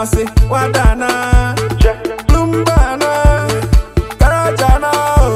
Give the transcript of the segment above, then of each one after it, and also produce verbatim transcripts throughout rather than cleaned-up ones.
I'll say, Wadana, Lumbana, Karajana,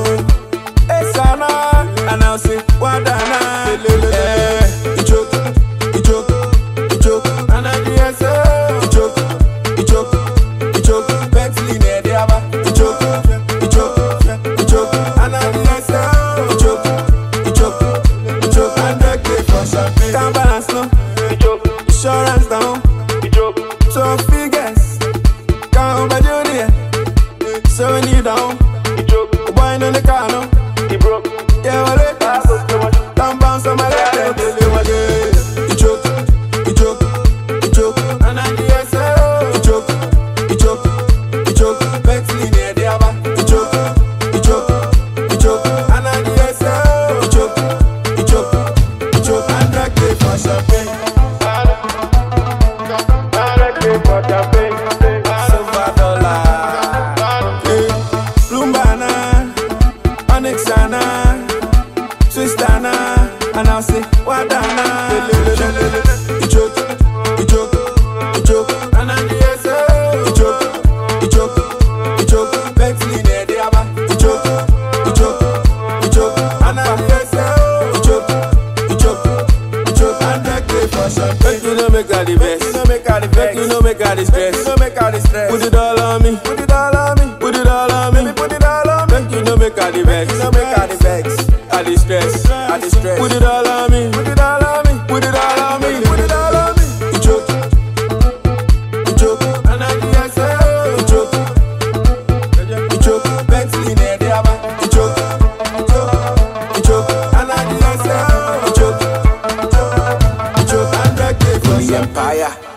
Esana, and I'll say, Wadana, eh, Ichok, Ichok, Ichok, and I D S O, Ichok, Ichok, Ichok, Bexley, Nediaba, Ichok, Ichok, Ichok, and I D S O, Ichok, Ichok, Ichok, and the clip for champagne. Can't balance no, Ichok, insurance down, Ichok, so figures, can't buy Junior, so we need down, Ichok, boy in the car no, he broke, yeah, well, it is, don't bounce on my leg, Ichok, Ichok, Ichok, and I D S O, Ichok, Ichok, Ichok, Bexley, Nediaba, Ichok, Ichok, Ichok, and I D S O, Ichok, Ichok, Ichok, and the clip for champagne. Silver dollar, eh, Lumbana, Onyxana, Twistana, and I'll say, Wadana, Ichok, Ichok, Ichok, and I D S O, Ichok, Ichok, Ichok, Bexley, Nediaba, Ichok, Ichok, Ichok, and I D S O, Ichok, Ichok, Ichok, and the clip for champagne. You know make all the best, you know make all the vex, you know make all the stress, you know make all the stress. Put it all on me, put it all on me, put it all on me, put it all on me. You know make all the vex, you know make all the vex, all the stress, all the stress. Put it all on me, put it all on me, put it all on me, put it all on me. Ichok, Ichok, and I D S O, Ichok, Ichok, Bexley, Nediaba, Ichok, Ichok, Ichok, and I D S O, Ichok, Ichok, and the clip for the empire.